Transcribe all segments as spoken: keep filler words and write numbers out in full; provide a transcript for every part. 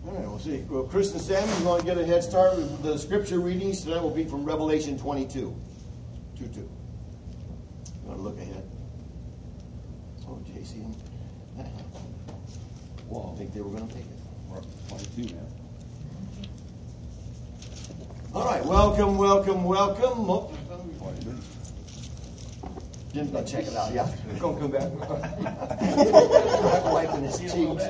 All right, we'll see. Well, Chris and Sam, you want to get a head start with the scripture readings? Tonight will be from Revelation twenty-two. two two. You want to look ahead? Oh, J C. Well, I think they were going to take it. We're up to twenty-two now. All right, welcome, welcome, welcome. Oh, Jim's going to check it out, yeah. Don't come back. Wiping his cheeks.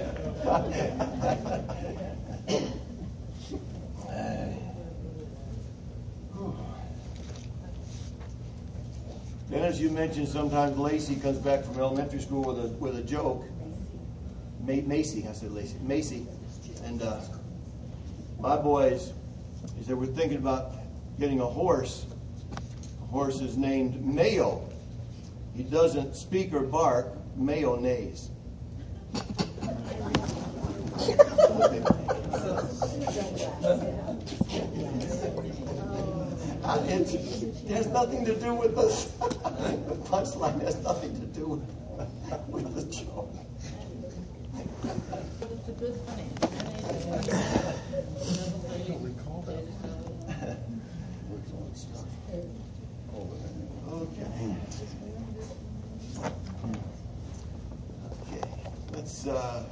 And as you mentioned, sometimes Lacey comes back from elementary school with a with a joke. Macy, I said Lacey. Macy. And uh, my boys, he said, we're thinking about getting a horse. The horse is named Mayo. He doesn't speak or bark. Mayo neighs. Uh, it, it has nothing to do with the, the punchline. Has nothing to do with, with the joke. It's a good thing. I don't recall that. Okay. Okay. Let's. Uh,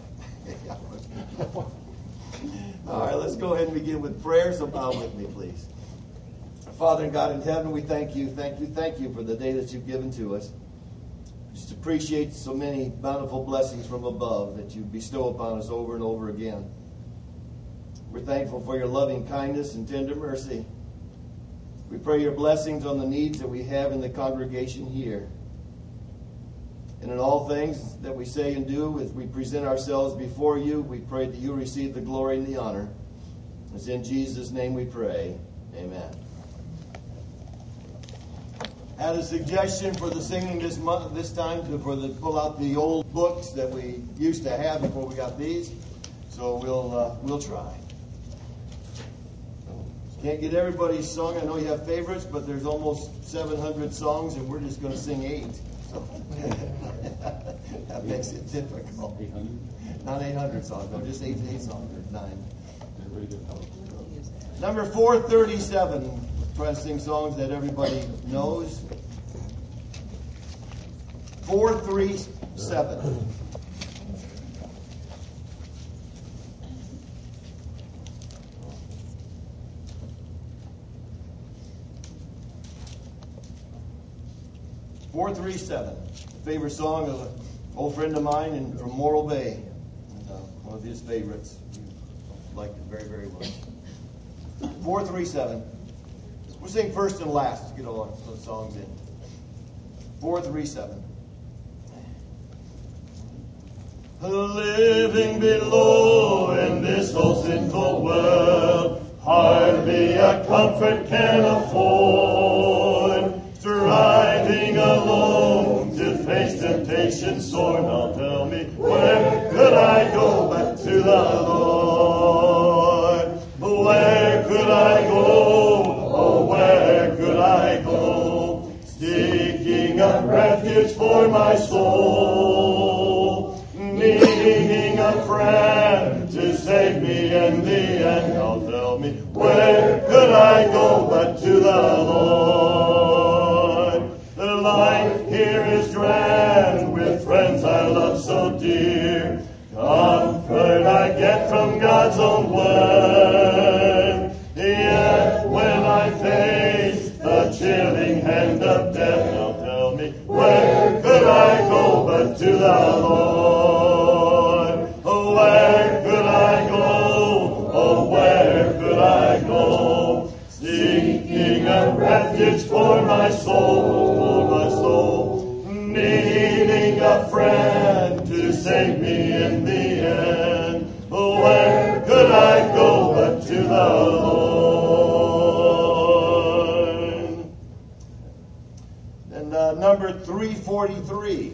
all right. Let's go ahead and begin with prayer. So bow with me, please. Father and God in heaven, we thank you, thank you, thank you for the day that you've given to us. Just appreciate so many bountiful blessings from above that you bestow upon us over and over again. We're thankful for your loving kindness and tender mercy. We pray your blessings on the needs that we have in the congregation here. And in all things that we say and do, as we present ourselves before you, we pray that you receive the glory and the honor. It's in Jesus' name we pray. Amen. Had a suggestion for the singing this month, this time, to, for the pull out the old books that we used to have before we got these. So we'll uh, we'll try. Can't get everybody's song. I know you have favorites, but there's almost seven hundred songs, and we're just going to sing eight. So that makes it difficult. eight hundred? Not eight hundred songs. No, just eight eight songs or nine. Everybody get help. Number four thirty-seven. Try to sing songs that everybody knows. four three seven. four three seven. Favorite song of an old friend of mine and from Morro Bay. And, uh, one of his favorites. He liked it very, very much. four three seven. We'll sing first and last to get all the songs in. four three seven. Living below in this old sinful world, hardly a comfort can afford. Striving alone to face temptation sore, now tell me, where could I go but to the Lord? Where could I go? Oh, where could I go? Seeking a refuge for my soul, needing a friend to save me in the end. Now tell me, where could I go but to the Lord? The life here is grand with friends I love so dear. Comfort I get from God's own word. Yet when I face the chilling hand of death, now tell me, where could I go but to the Lord? Oh, where could I go? Oh, where could I go? Seeking a refuge for my soul, for my soul, needing a friend to save me in the end. Oh, where could I go but to the Lord? And uh, number three forty-three.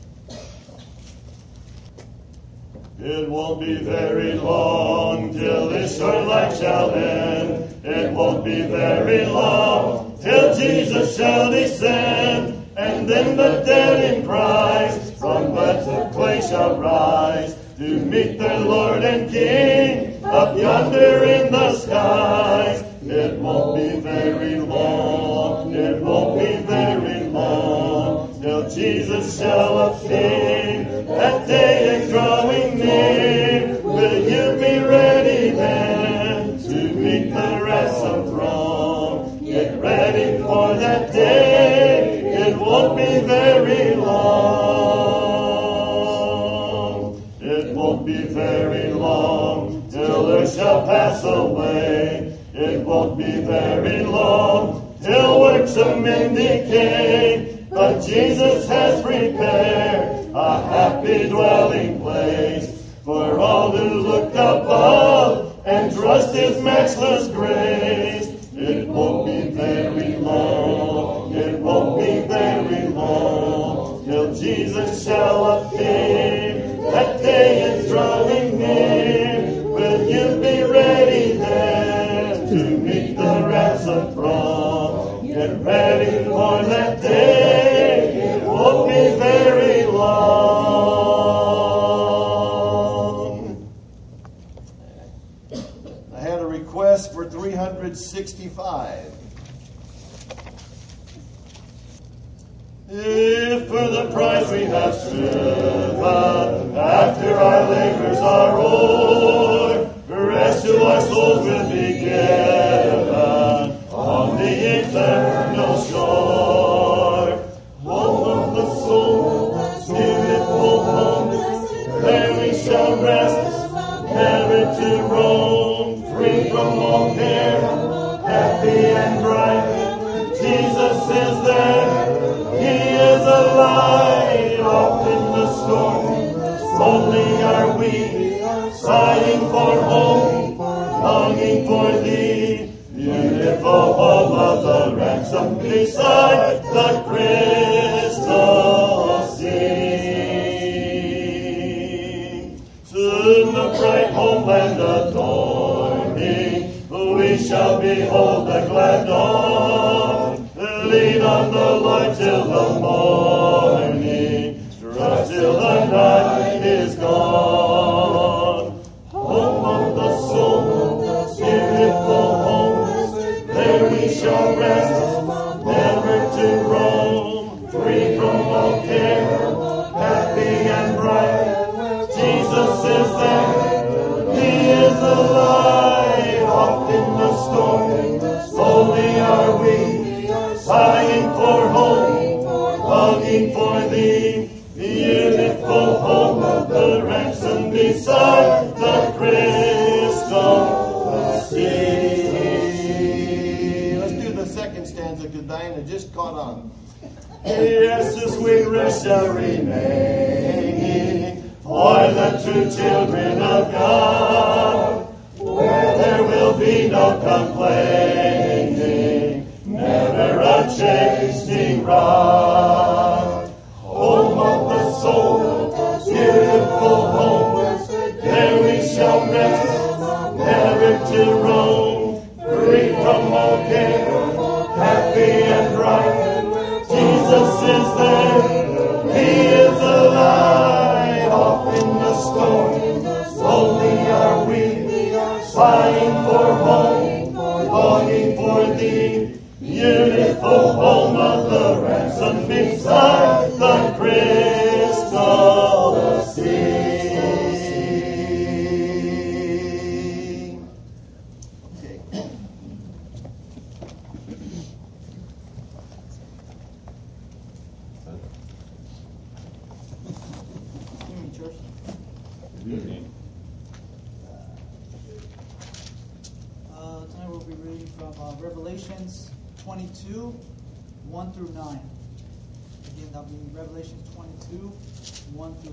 It won't be very long till this short life shall end. It won't be very long till Jesus shall descend. And then the dead in Christ from beds of clay shall rise to meet their Lord and King up yonder in the skies. It won't be very long, it won't be very long, till Jesus shall appear. That day is drawing near. Will you be ready then to meet the ransom throng? Get ready for that day, it won't be very long. It won't be very long till earth shall pass away. It won't be very long till works of men decay. But Jesus has prepared a happy dwelling place for all who look above and trust His matchless grace. It won't be very long, it won't be very long till Jesus shall appear. That day is drawing near. Will you be ready then to meet the ransom throng? Get ready for that day. It won't be very long. I had a request for three hundred sixty-five. If for the price we have striven, after our labors are o'er, rest to our souls will be given on the eternal shore. Home of the soul, beautiful home, there we shall rest, never to roam, free from all care, happy and bright. Jesus is there. He is alive, off in the storm. Only are we sighing for home, longing for thee. Beautiful home of the ransom beside the crystal sea. Soon the bright homeland adorning, we shall behold the glad dawn. Lean on the Lord till the morning, trust till the night is gone. Home of the soul, beautiful home, there we shall rest, never to roam, free from all care, happy and bright. Jesus is there, He is alive, off in the storm, only are we sighing for home, longing for thee, beautiful home of the ransom beside the crystal sea. Let's do the second stanza because Diana just caught on. Yes, the sweet rest shall remain for the true children of God, where there will be no complaining, never a chasing rod. Home of the soul, beautiful home, there we shall rest, never to roam, free from all care, happy and bright. Jesus is there, He is alive, off in the storm, only are we sighing for home, longing for thee. Beautiful home of the ransom beside the crystal sea. Okay. Evening, church. Good evening. Uh, tonight we'll be reading from uh, Revelations twenty-two, one through nine. Again, that'll be Revelations twenty-two, one through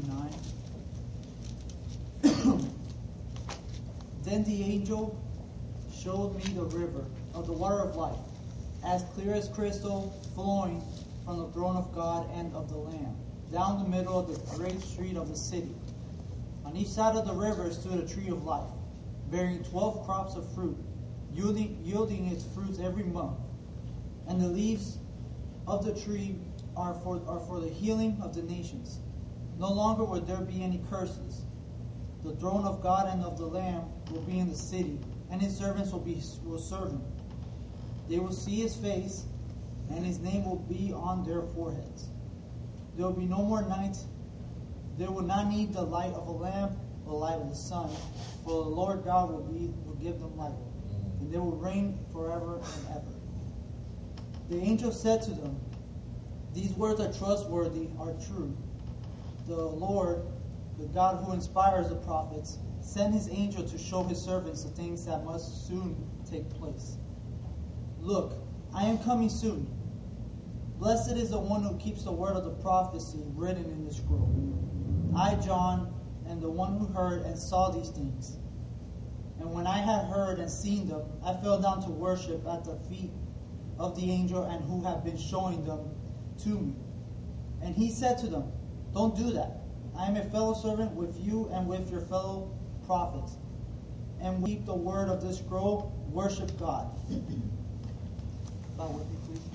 nine. Then the angel showed me the river of the water of life, as clear as crystal, flowing from the throne of God and of the Lamb, down the middle of the great street of the city. On each side of the river stood a tree of life, bearing twelve crops of fruit, yielding, yielding its fruits every month. And the leaves of the tree are for, are for the healing of the nations. No longer would there be any curses. The throne of God and of the Lamb will be in the city, and his servants will be will serve him. They will see his face, and his name will be on their foreheads. There will be no more night. They will not need the light of a lamp or the light of the sun, for the Lord God will be will give them light, and they will reign forever and ever. The angel said to them, "These words are trustworthy, are true. The Lord, the God who inspires the prophets, sent his angel to show his servants the things that must soon take place. Look, I am coming soon. Blessed is the one who keeps the word of the prophecy written in this scroll. I, John, am the one who heard and saw these things. And when I had heard and seen them, I fell down to worship at the feet of the angel and who had been showing them to me. And he said to them, 'Don't do that. I am a fellow servant with you and with your fellow prophets. And keep the word of this scroll, worship God.'" Bow with me, please.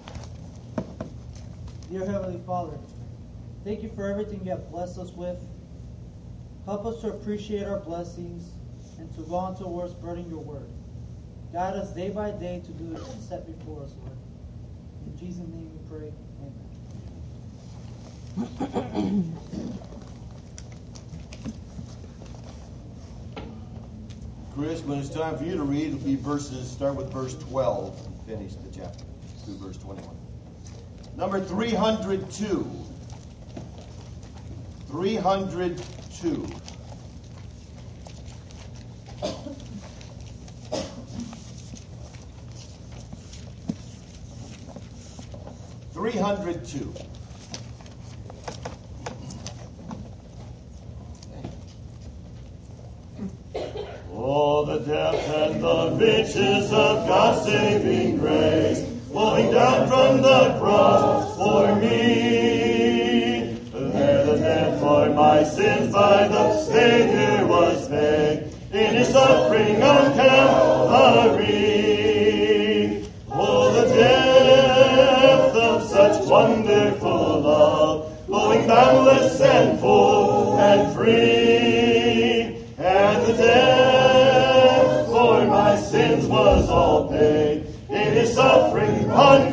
Dear Heavenly Father, thank you for everything you have blessed us with. Help us to appreciate our blessings and to go on towards spreading your word. Guide us day by day to do it set before us, Lord. In Jesus' name we pray. Amen. Chris, when it's time for you to read, it'll be verses, start with verse twelve and finish the chapter through verse twenty-one. Number three hundred two. three hundred two. three hundred two. Oh, the depth and the riches of God's saving grace, flowing down from the cross for me. There the debt for my sins by the Savior was paid in his suffering on Calvary. Oh, the depth of such wonderful love, flowing boundless and full and free. And the debt for my sins was all paid in his suffering on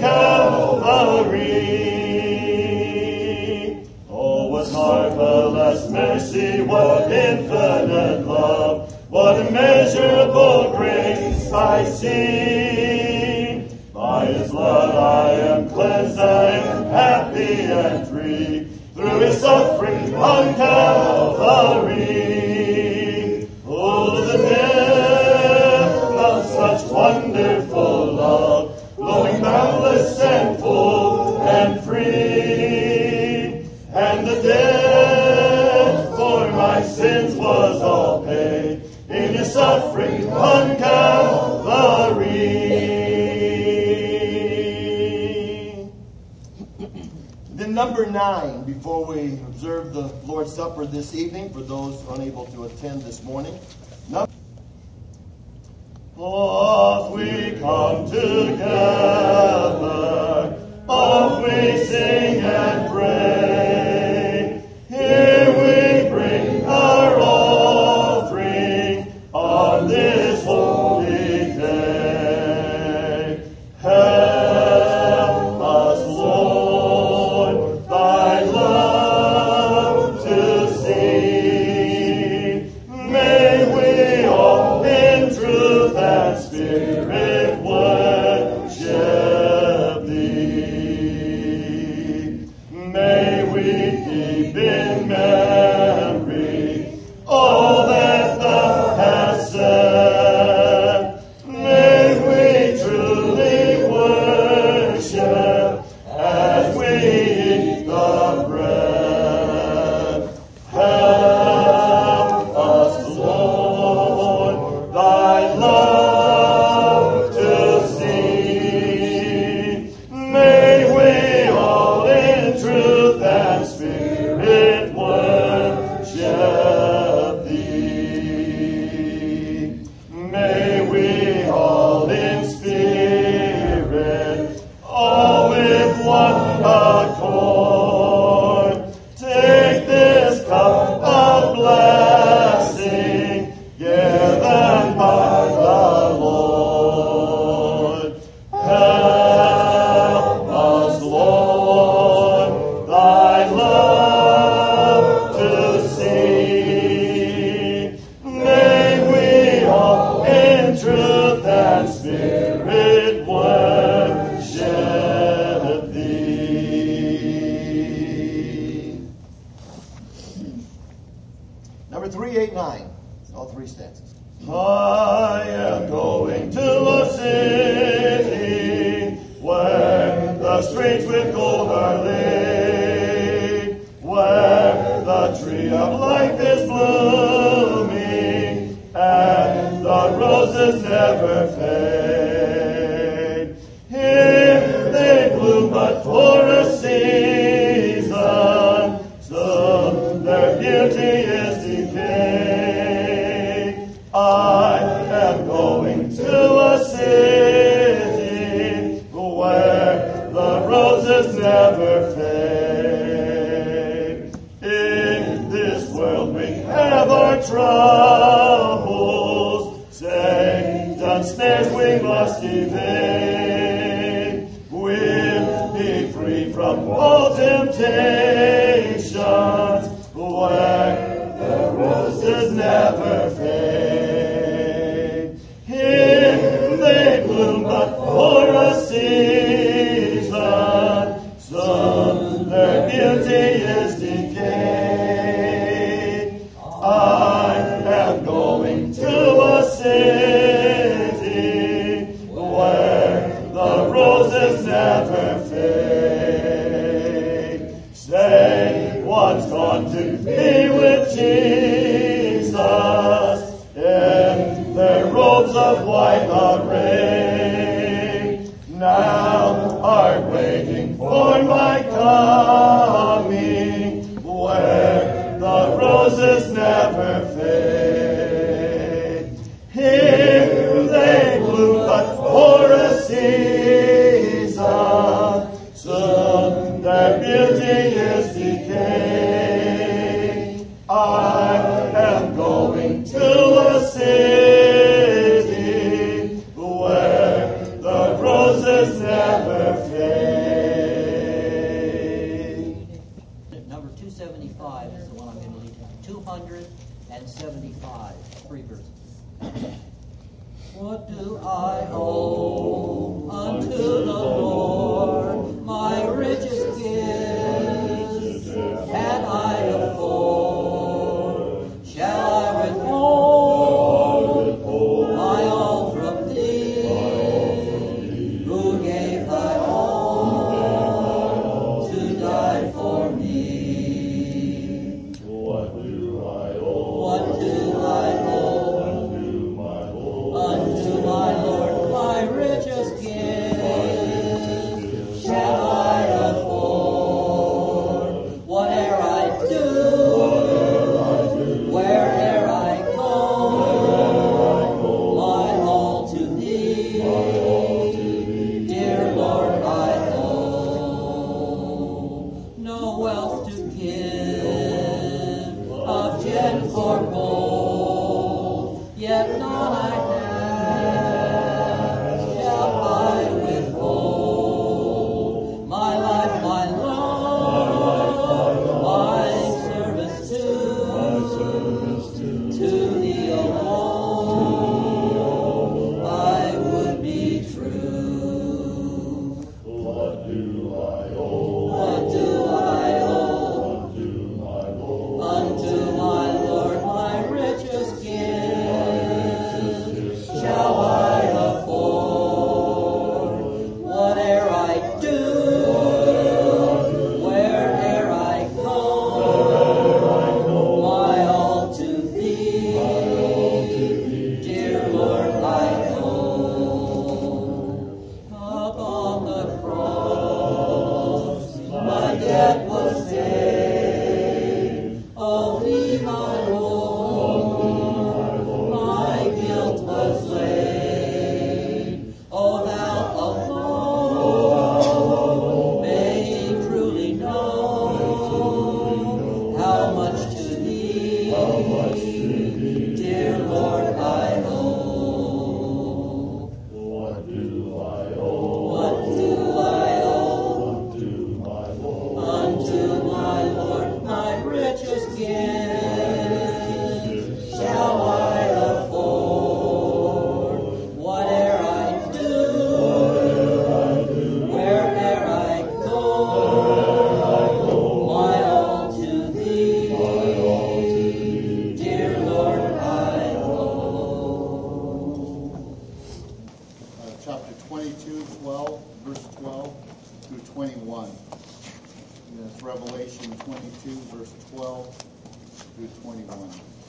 Calvary. Oh, what marvelous mercy, what infinite love, what immeasurable grace I see. By his blood I am cleansed, I am happy and free, through his suffering on Calvary. Oh, the depth of such wonderful love, flowing boundless and full and free. And the debt for my sins was all paid in his suffering on Calvary. Then number nine, before we observe the Lord's Supper this evening, for those unable to attend this morning. Number Off we come together, off we sing and pray. Here we bring our offering on this holy day. Help us, Lord, thy love to see. May we all in truth and spirit worship thee. May we keep in memory all that thou hast said. May we truly worship as we eat the bread. Help us, Lord, thy love spirit worship thee. Number three eighty-nine. All three stanzas. I am going to a city where the streets with gold are laid, where the tree of life is blooming, and the roses never fade. Here they bloom but for a season, soon their beauty is decayed. I am going to a city where the roses never fade. In this world we have our troubles, Satan's snares we must evade. We'll be free from all temptations, where the roses never fade. Here they bloom but for a season, soon their beauty is decayed. I am going to a city where the roses never fade. Satan's gone to be with Jesus in their robes of white array. Now are waiting for my coming, where the roses never fade. Here they bloom but for a season, soon their beauty is decayed. I am going to a city where the roses never fade. Number two seventy-five is the one I'm going to lead to. two seventy-five, three verses. What do I owe unto the Lord? My richest gifts can I afford? Shall I withhold my all from thee, who gave thy all to die for me? What do I owe? What do I owe unto my Lord? My richest gift shall I afford? Whate'er I do, where'er I go, my all to thee, dear Lord, I owe. No wealth to give of gems or gold, yet none I have shall I withhold. My life, my love, my service to, to thee alone, I would be true. What do I owe? What do I owe unto my Lord? My richest gift Revelation twenty-two, verse twelve through twenty-one.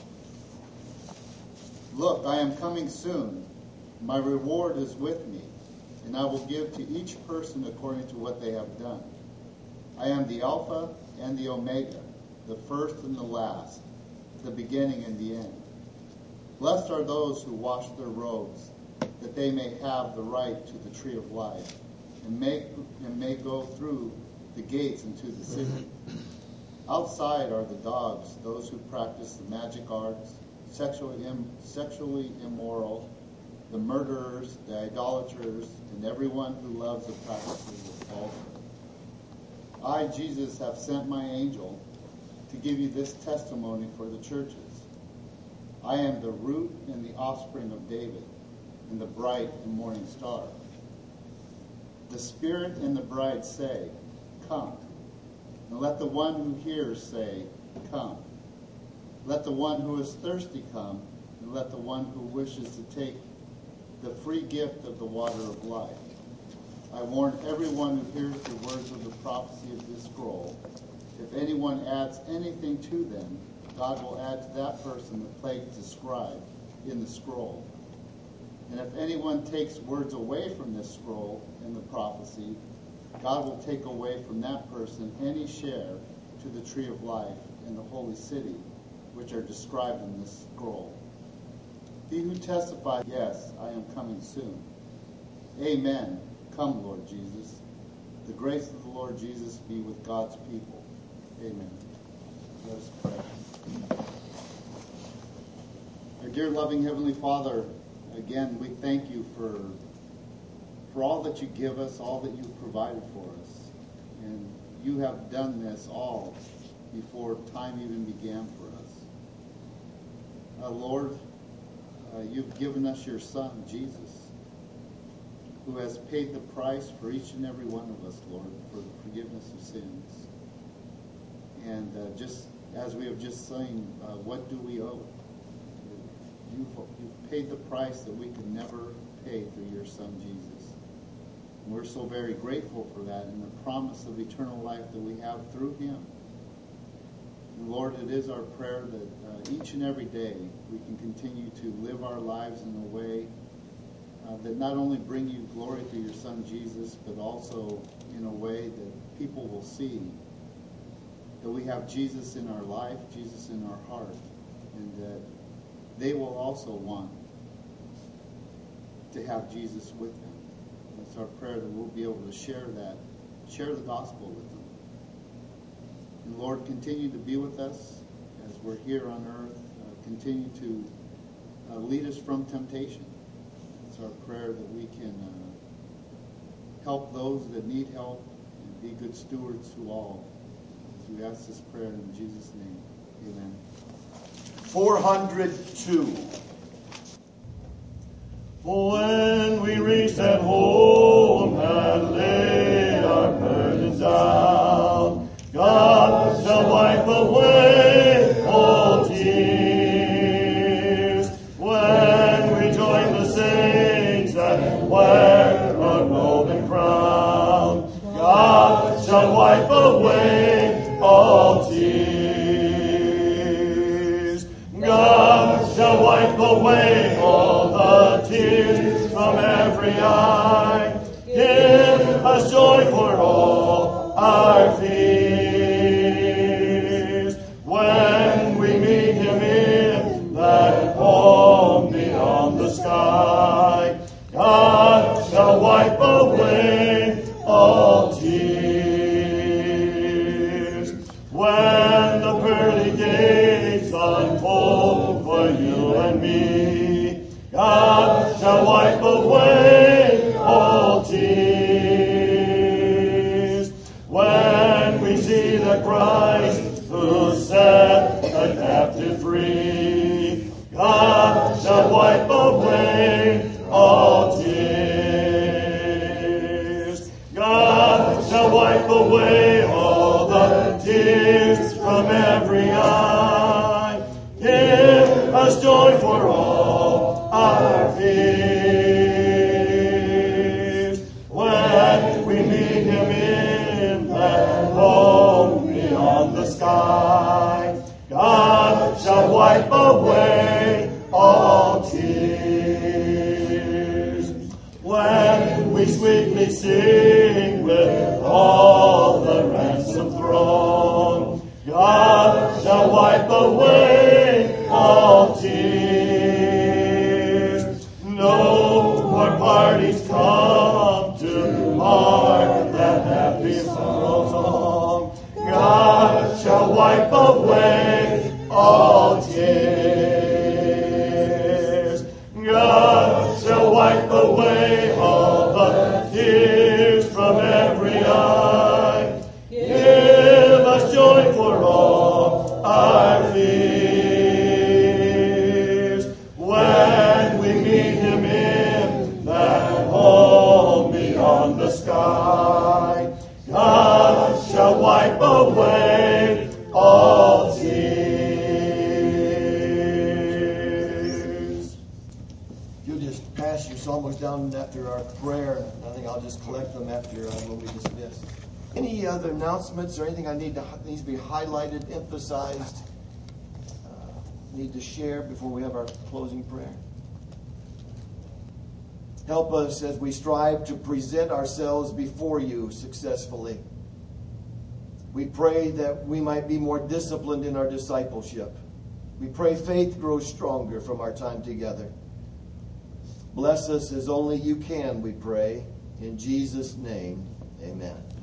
Look, I am coming soon. My reward is with me, and I will give to each person according to what they have done. I am the Alpha and the Omega, the first and the last, the beginning and the end. Blessed are those who wash their robes, that they may have the right to the tree of life, and may, and may go through the gates into the city. Outside are the dogs, those who practice the magic arts, sexually, im- sexually immoral, the murderers, the idolaters, and everyone who loves the practices of falsehood. I, Jesus, have sent my angel to give you this testimony for the churches. I am the root and the offspring of David, and the bright and morning star. The Spirit and the bride say, Come. And let the one who hears say, Come. Let the one who is thirsty come, and let the one who wishes to take the free gift of the water of life. I warn everyone who hears the words of the prophecy of this scroll. If anyone adds anything to them, God will add to that person the plagues described in the scroll. And if anyone takes words away from this scroll and the prophecy, God will take away from that person any share to the tree of life and the holy city, which are described in this scroll. He who testifies, yes, I am coming soon. Amen. Come, Lord Jesus. The grace of the Lord Jesus be with God's people. Amen. Let us pray. Our dear loving Heavenly Father, again, we thank you for, for all that you give us, all that you've provided for us. And you have done this all before time even began for us. Uh, Lord, uh, you've given us your Son, Jesus, who has paid the price for each and every one of us, Lord, for the forgiveness of sins. And uh, just as we have just sung, uh, what do we owe? You've, you've paid the price that we could never pay through your Son, Jesus. And we're so very grateful for that and the promise of eternal life that we have through him. And Lord, it is our prayer that uh, each and every day we can continue to live our lives in a way Uh, that not only bring you glory through your Son Jesus, but also in a way that people will see that we have Jesus in our life, Jesus in our heart, and that they will also want to have Jesus with them. It's our prayer that we'll be able to share that, share the gospel with them. And Lord, continue to be with us as we're here on earth. Uh, continue to uh, lead us from temptation. It's our prayer that we can uh, help those that need help and be good stewards to all. As we ask this prayer in Jesus' name, amen. four hundred two. When we reach that home and lay our burdens down, God shall wipe away all tears. When we join the saints and wear our golden crown, God shall wipe away all tears. God shall wipe away all the tears from every eye. Give us joy for all our fears. When we meet him in that home beyond the sky, God shall wipe away all tears. When the pearly gates unfold for you and me, God shall wipe away all tears. When we see the Christ who set the captive free, God shall wipe away all tears. God shall wipe away all the tears from every eye. Give us joy for all our fears. When we meet him in that home wipe away all tears. When we sweetly sing with all the ransomed throng, God shall wipe away all tears. No more parties come to mar that happy song. God shall wipe away all tears. God shall wipe away all the tears from every eye. Give us joy for all our fears. When we meet him in that home beyond the sky, God shall wipe away all tears. You'll just pass your psalmos down after our prayer. I think I'll just collect them after uh, when we dismiss. Any other announcements or anything I need to needs to be highlighted, emphasized, uh, need to share before we have our closing prayer? Help us as we strive to present ourselves before you successfully. We pray that we might be more disciplined in our discipleship. We pray faith grows stronger from our time together. Bless us as only you can, we pray. In Jesus' name, amen.